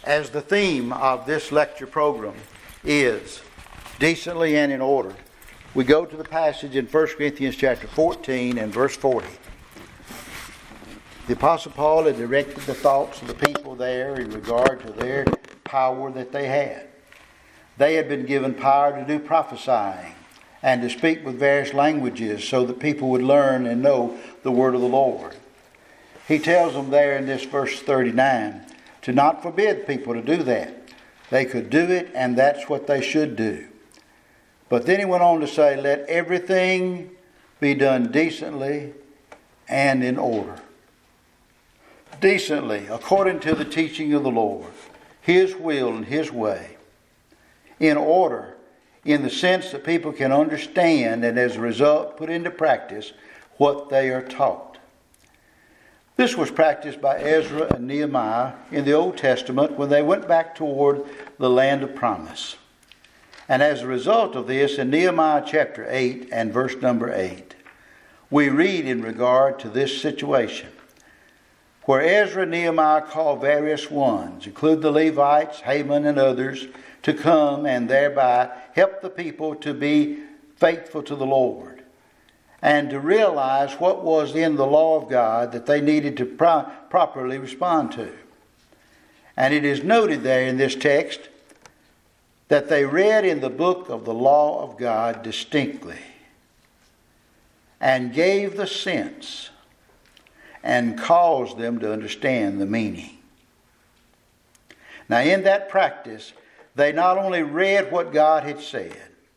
As the theme of this lecture program is decently and in order, we go to the passage in 1 Corinthians chapter 14 and verse 40. The Apostle Paul had directed the thoughts of the people there in regard to their power that they had. They had been given power to do prophesying and to speak with various languages so that people would learn and know the word of the Lord. He tells them there in this verse 39 to not forbid people to do that. They could do it, and that's what they should do. But then he went on to say, let everything be done decently and in order. Decently, according to the teaching of the Lord, His will and His way. In order, in the sense that people can understand and as a result put into practice what they are taught. This was practiced by Ezra and Nehemiah in the Old Testament when they went back toward the land of promise. And as a result of this, in Nehemiah chapter 8 and verse number 8, we read in regard to this situation, where Ezra and Nehemiah called various ones, including the Levites, Haman and others, to come and thereby help the people to be faithful to the Lord and to realize what was in the law of God that they needed to properly respond to. And it is noted there in this text that they read in the book of the law of God distinctly and gave the sense and caused them to understand the meaning. Now in that practice, they not only read what God had said,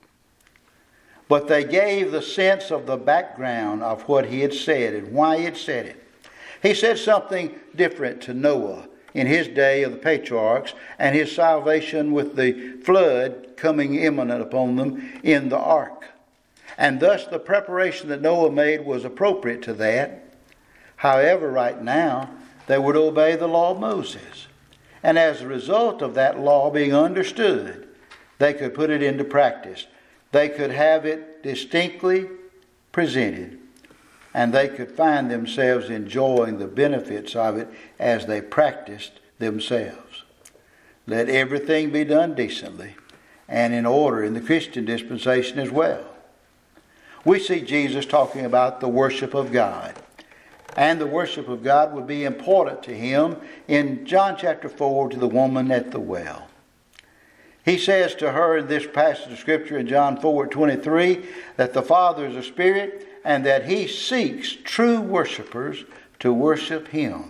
but they gave the sense of the background of what He had said and why He had said it. He said something different to Noah in his day of the patriarchs and his salvation with the flood coming imminent upon them in the ark. And thus the preparation that Noah made was appropriate to that. However, right now, they would obey the law of Moses. And as a result of that law being understood, they could put it into practice. They could have it distinctly presented, and they could find themselves enjoying the benefits of it as they practiced themselves. Let everything be done decently and in order in the Christian dispensation as well. We see Jesus talking about the worship of God. And the worship of God would be important to Him in John chapter 4 to the woman at the well. He says to her in this passage of Scripture in John 4:23 that the Father is a Spirit and that He seeks true worshipers to worship Him.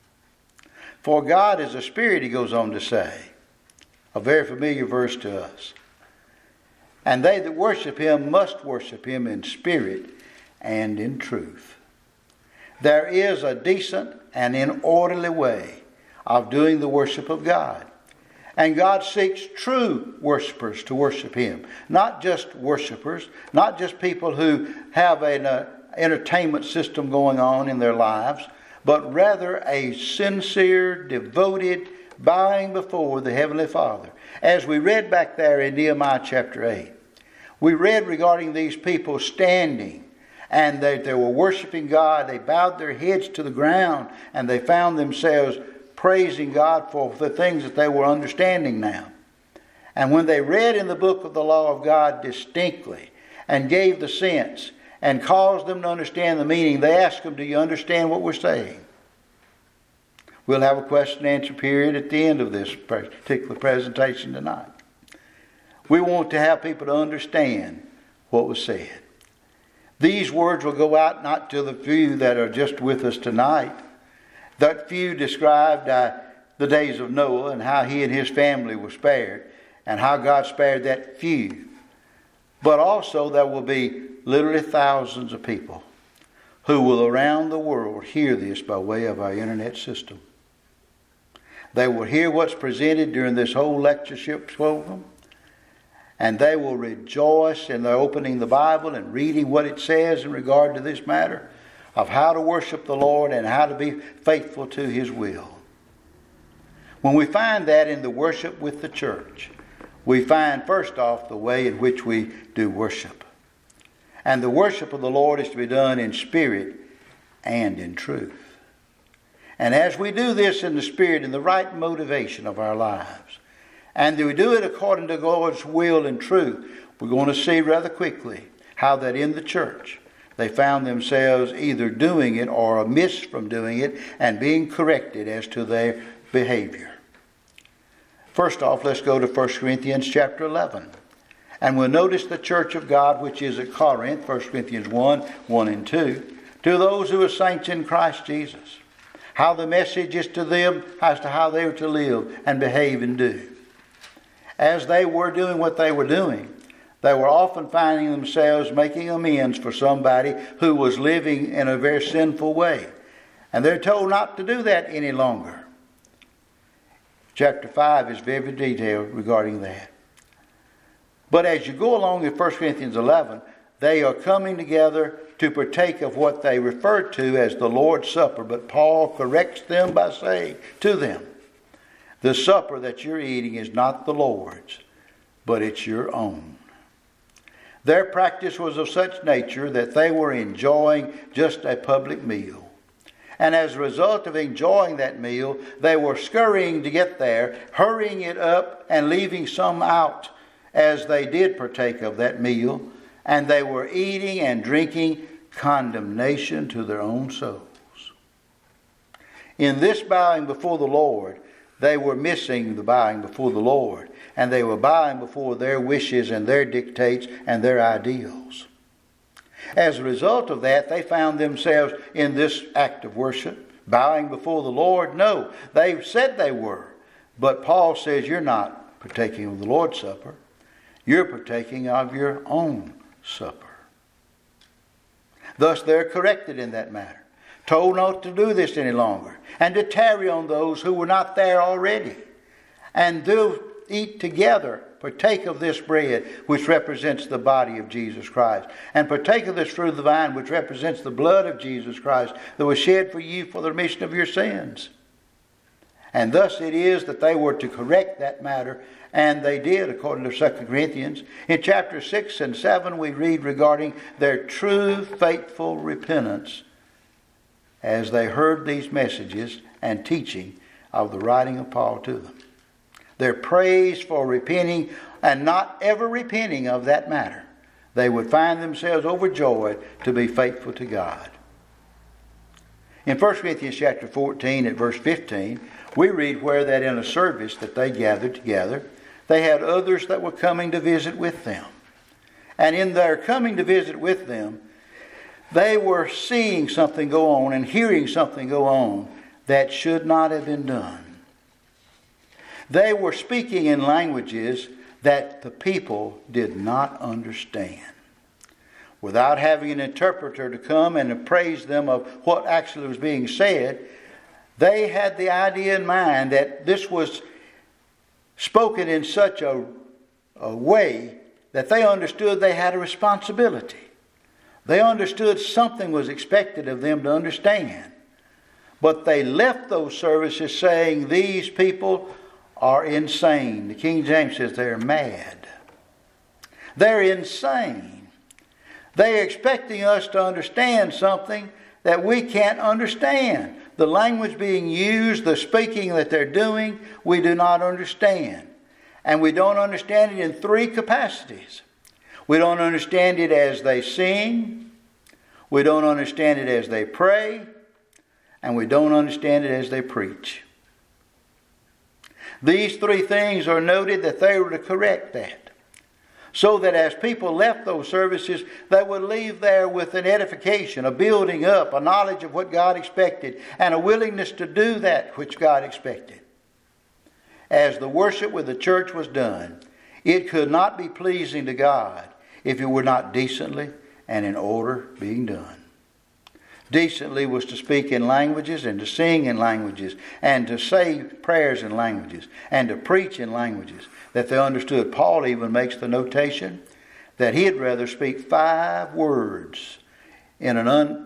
For God is a Spirit, he goes on to say. A very familiar verse to us. And they that worship Him must worship Him in spirit and in truth. There is a decent and an orderly way of doing the worship of God. And God seeks true worshipers to worship Him. Not just worshipers, not just people who have an entertainment system going on in their lives, but rather a sincere, devoted bowing before the Heavenly Father. As we read back there in Nehemiah chapter 8, we read regarding these people standing, and they were worshiping God. They bowed their heads to the ground, and they found themselves praising God for the things that they were understanding now. And when they read in the book of the law of God distinctly and gave the sense and caused them to understand the meaning, they asked them, do you understand what we're saying? We'll have a question and answer period at the end of this particular presentation tonight. We want to have people to understand what was said. These words will go out not to the few that are just with us tonight. That few described the days of Noah and how he and his family were spared and how God spared that few. But also there will be literally thousands of people who will around the world hear this by way of our internet system. They will hear what's presented during this whole lectureship program, and they will rejoice in their opening the Bible and reading what it says in regard to this matter of how to worship the Lord and how to be faithful to His will. When we find that in the worship with the church, we find first off the way in which we do worship. And the worship of the Lord is to be done in spirit and in truth. And as we do this in the Spirit, in the right motivation of our lives, and we do it according to God's will and truth, we're going to see rather quickly how that in the church they found themselves either doing it or amiss from doing it and being corrected as to their behavior. First off, let's go to 1 Corinthians chapter 11. And we'll notice the church of God which is at Corinth, 1 Corinthians 1, 1 and 2, to those who are saints in Christ Jesus. How the message is to them as to how they are to live and behave and do. As they were doing what they were doing, they were often finding themselves making amends for somebody who was living in a very sinful way. And they're told not to do that any longer. Chapter 5 is very detailed regarding that. But as you go along in 1 Corinthians 11, they are coming together to partake of what they refer to as the Lord's Supper. But Paul corrects them by saying to them, the supper that you're eating is not the Lord's, but it's your own. Their practice was of such nature that they were enjoying just a public meal. And as a result of enjoying that meal, they were scurrying to get there, hurrying it up and leaving some out as they did partake of that meal. And they were eating and drinking condemnation to their own souls. In this bowing before the Lord, they were missing the bowing before the Lord. And they were bowing before their wishes and their dictates and their ideals. As a result of that, they found themselves in this act of worship, bowing before the Lord. No, they said they were. But Paul says you're not partaking of the Lord's Supper. You're partaking of your own supper. Thus they're corrected in that matter, told not to do this any longer, and to tarry on those who were not there already, and do eat together, partake of this bread which represents the body of Jesus Christ, and partake of this fruit of the vine which represents the blood of Jesus Christ that was shed for you for the remission of your sins. And thus it is that they were to correct that matter, and they did, according to 2 Corinthians. In chapter 6 and 7 we read regarding their true faithful repentance as they heard these messages and teaching of the writing of Paul to them. Their praise for repenting and not ever repenting of that matter. They would find themselves overjoyed to be faithful to God. In 1 Corinthians chapter 14 at verse 15, we read where that in a service that they gathered together, they had others that were coming to visit with them. And in their coming to visit with them, they were seeing something go on and hearing something go on that should not have been done. They were speaking in languages that the people did not understand. Without having an interpreter to come and appraise them of what actually was being said, they had the idea in mind that this was spoken in such a way that they understood they had a responsibility. They understood something was expected of them to understand. But they left those services saying these people are insane. The King James says they're mad. They're insane. They're expecting us to understand something that we can't understand. The language being used, the speaking that they're doing, we do not understand. And we don't understand it in three capacities. We don't understand it as they sing. We don't understand it as they pray. And we don't understand it as they preach. These three things are noted that they were to correct that. So that as people left those services, they would leave there with an edification, a building up, a knowledge of what God expected, and a willingness to do that which God expected. As the worship with the church was done, it could not be pleasing to God if it were not decently and in order being done. Decently was to speak in languages and to sing in languages and to say prayers in languages and to preach in languages that they understood. Paul even makes the notation that he'd rather speak 5 words in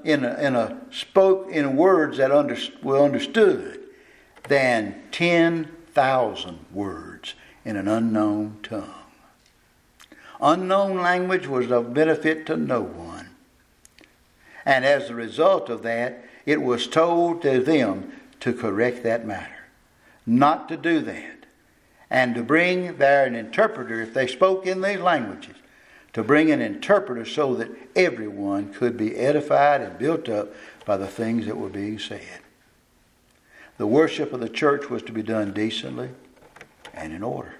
words that were understood than 10,000 words in an unknown tongue. Unknown language was of benefit to no one. And as a result of that, it was told to them to correct that matter. Not to do that. And to bring there an interpreter, if they spoke in these languages, to bring an interpreter so that everyone could be edified and built up by the things that were being said. The worship of the church was to be done decently and in order.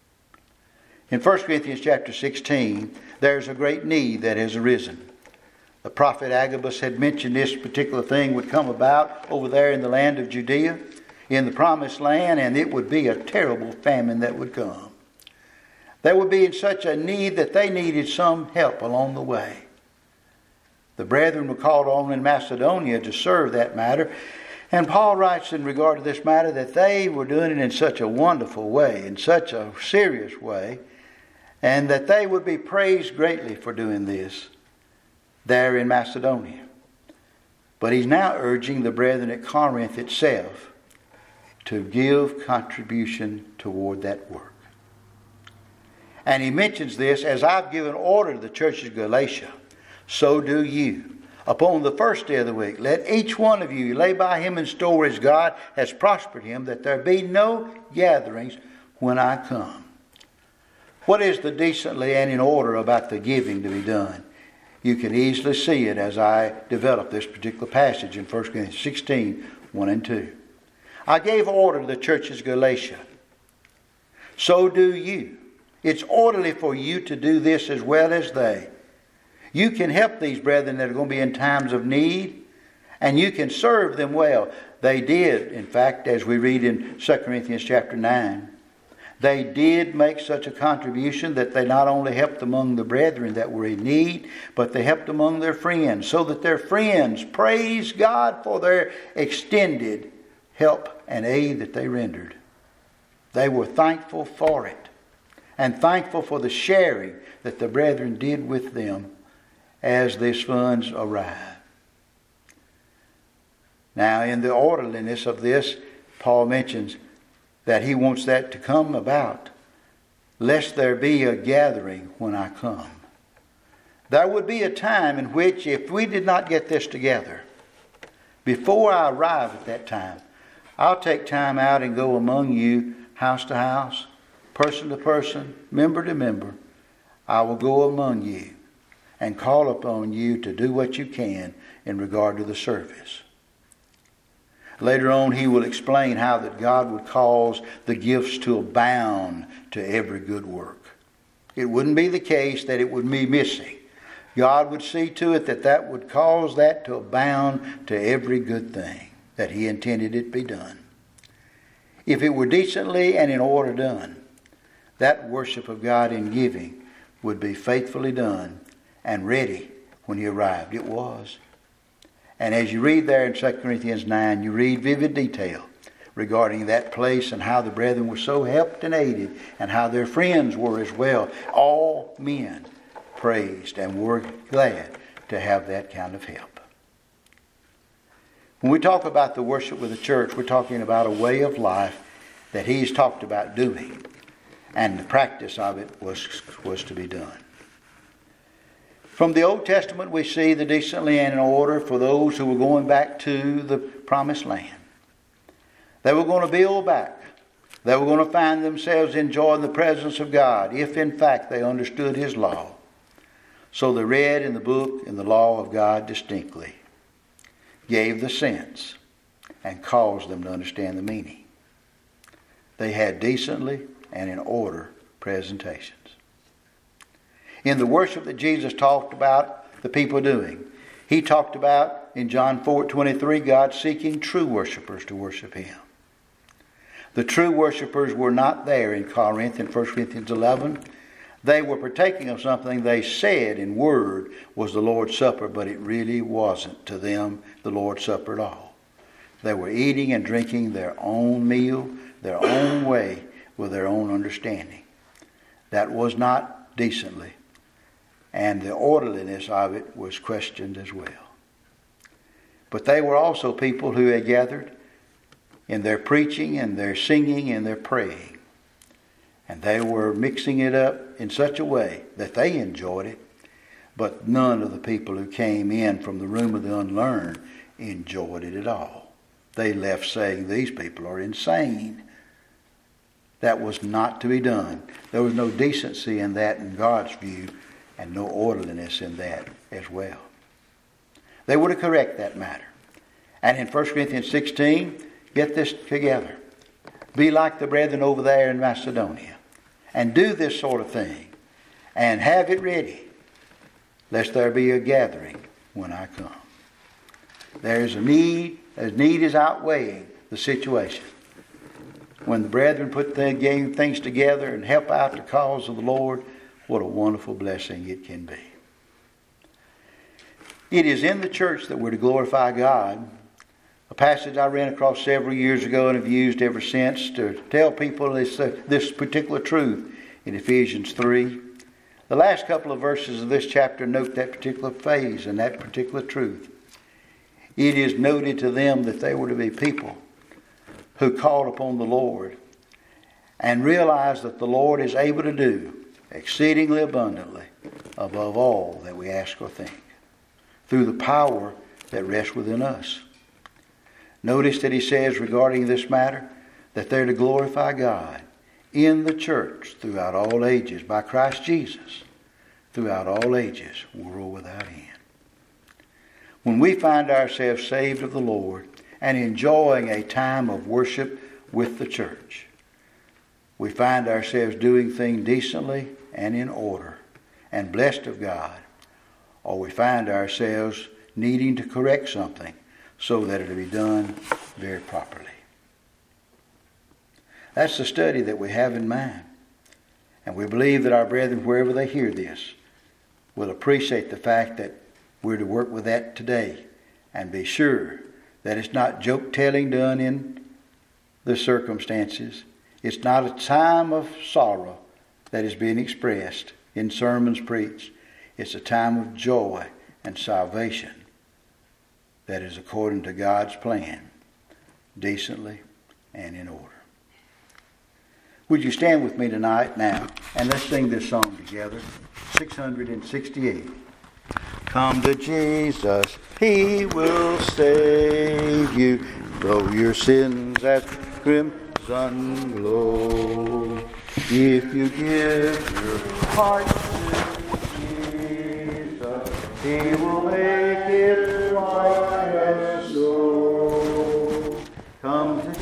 In 1 Corinthians chapter 16, there's a great need that has arisen. The prophet Agabus had mentioned this particular thing would come about over there in the land of Judea, in the promised land, and it would be a terrible famine that would come. They would be in such a need that they needed some help along the way. The brethren were called on in Macedonia to serve that matter. And Paul writes in regard to this matter that they were doing it in such a wonderful way, in such a serious way, and that they would be praised greatly for doing this there in Macedonia. But he's now urging the brethren at Corinth itself to give contribution toward that work. And he mentions this, as I've given order to the churches of Galatia, so do you. Upon the first day of the week, let each one of you lay by him in store as God has prospered him, that there be no gatherings when I come. What is the decently and in order about the giving to be done? You can easily see it as I develop this particular passage in 1 Corinthians 16, 1 and 2. I gave order to the churches of Galatia. So do you. It's orderly for you to do this as well as they. You can help these brethren that are going to be in times of need, and you can serve them well. They did, in fact, as we read in 2 Corinthians chapter 9, they did make such a contribution that they not only helped among the brethren that were in need, but they helped among their friends, so that their friends praised God for their extended help and aid that they rendered. They were thankful for it, and thankful for the sharing that the brethren did with them as these funds arrived. Now, in the orderliness of this, Paul mentions that he wants that to come about, lest there be a gathering when I come. There would be a time in which, if we did not get this together, before I arrive at that time, I'll take time out and go among you, house to house, person to person, member to member. I will go among you and call upon you to do what you can in regard to the service. Later on, he will explain how that God would cause the gifts to abound to every good work. It wouldn't be the case that it would be missing. God would see to it that that would cause that to abound to every good thing that he intended it be done. If it were decently and in order done, that worship of God in giving would be faithfully done and ready when he arrived. It was. And as you read there in 2 Corinthians 9, you read vivid detail regarding that place and how the brethren were so helped and aided and how their friends were as well. All men praised and were glad to have that kind of help. When we talk about the worship with the church, we're talking about a way of life that he's talked about doing, and the practice of it was to be done. From the Old Testament, we see the decently and in order for those who were going back to the promised land. They were going to build back. They were going to find themselves enjoying the presence of God, if in fact they understood his law. So they read in the book and the law of God distinctly, gave the sense, and caused them to understand the meaning. They had decently and in order presentations. In the worship that Jesus talked about the people doing, he talked about in John 4:23, God seeking true worshipers to worship him. The true worshipers were not there in Corinth in 1 Corinthians 11. They were partaking of something they said in word was the Lord's Supper, but it really wasn't to them the Lord's Supper at all. They were eating and drinking their own meal, their own way, with their own understanding. That was not decently, and the orderliness of it was questioned as well. But they were also people who had gathered in their preaching and their singing and their praying. And they were mixing it up in such a way that they enjoyed it, but none of the people who came in from the room of the unlearned enjoyed it at all. they left saying, these people are insane. That was not to be done. There was no decency in that in God's view, and no orderliness in that as well. They were to correct that matter. And in 1 Corinthians 16, get this together. Be like the brethren over there in Macedonia. And do this sort of thing. And have it ready, lest there be a gathering when I come. There is a need. As need is outweighing the situation. When the brethren put things together and help out the cause of the Lord, what a wonderful blessing it can be. It is in the church that we're to glorify God. A passage I ran across several years ago and have used ever since to tell people this particular truth in Ephesians 3. The last couple of verses of this chapter note that particular phase and that particular truth. It is noted to them that they were to be people who called upon the Lord and realized that the Lord is able to do exceedingly abundantly above all that we ask or think through the power that rests within us. Notice that he says regarding this matter that they're to glorify God in the church throughout all ages by Christ Jesus throughout all ages, world without end. When we find ourselves saved of the Lord and enjoying a time of worship with the church, we find ourselves doing things decently and in order and blessed of God, or we find ourselves needing to correct something so that it will be done very properly. That's the study that we have in mind. And we believe that our brethren, wherever they hear this, will appreciate the fact that we're to work with that today and be sure that it's not joke-telling done in the circumstances. It's not a time of sorrow that is being expressed in sermons preached. It's a time of joy and salvation that is according to God's plan, decently and in order. Would you stand with me tonight now and let's sing this song together, 668. Come to Jesus, He will save you, though your sins as crimson glow. If you give your heart to Jesus, He will make it white as snow. Come to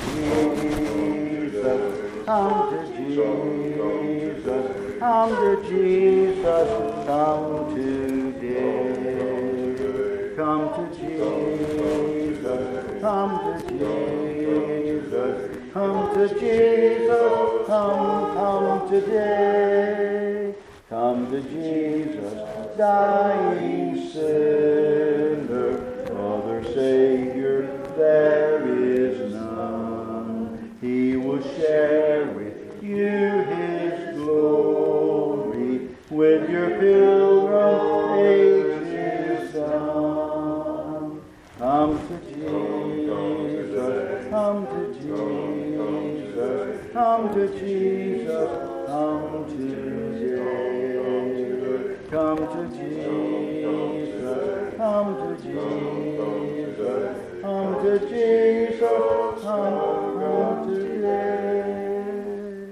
Jesus, come to Jesus, come to Jesus, come today. Come to Jesus, come to Jesus, come to Jesus, come today. Come to Jesus, dying sinner, other Savior there is none. He will share with you His glory when your pilgrim age is done. Come to Jesus, come to Jesus, come to Jesus, come today. Come to Jesus, come to Jesus, come to Jesus, come today.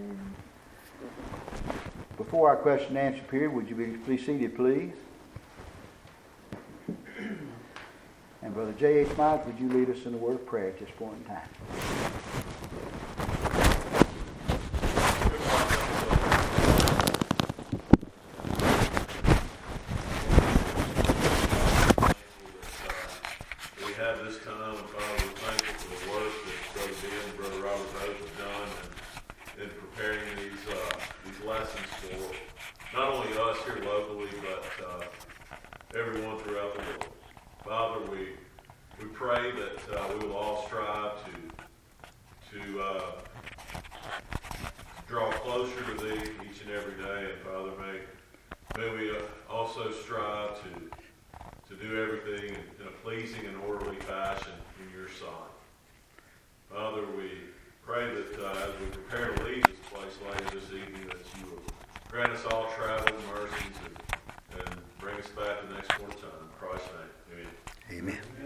Before our question and answer period, would you be seated, please? And Brother J.H. Mike, would you lead us in a word of prayer at this point in time? We have this time, and Father, we're thankful for the work that Brother Ben and Brother Robert Rose have done in preparing these lessons for not only us here locally, but everyone throughout the world. Father, we pray that we will all strive to draw closer to Thee each and every day. And Father, may we also strive to do everything in a pleasing and orderly fashion in Your sight. Father, we pray that as we prepare to leave this place later this evening, that You will grant us all travel mercy